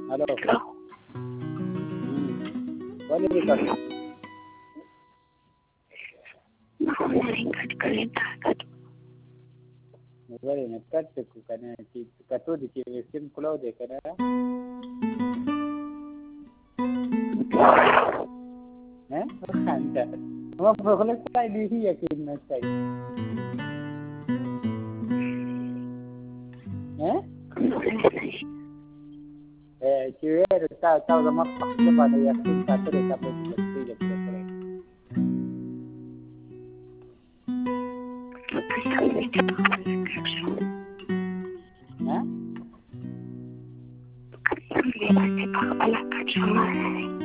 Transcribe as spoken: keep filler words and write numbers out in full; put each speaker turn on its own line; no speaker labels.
Hello.
Hello.
कोणी record
cut करें ताकत
बरे ना कट को कने की कतो दिखे सिम खुलाओ दे कने हैं खांदा वो प्रोग्रेस का दी ही यकीन न चाहिए हैं eh cewek tahu tahu sama paksa pada yakin satu deh sampai di sini jadi boleh
Hah?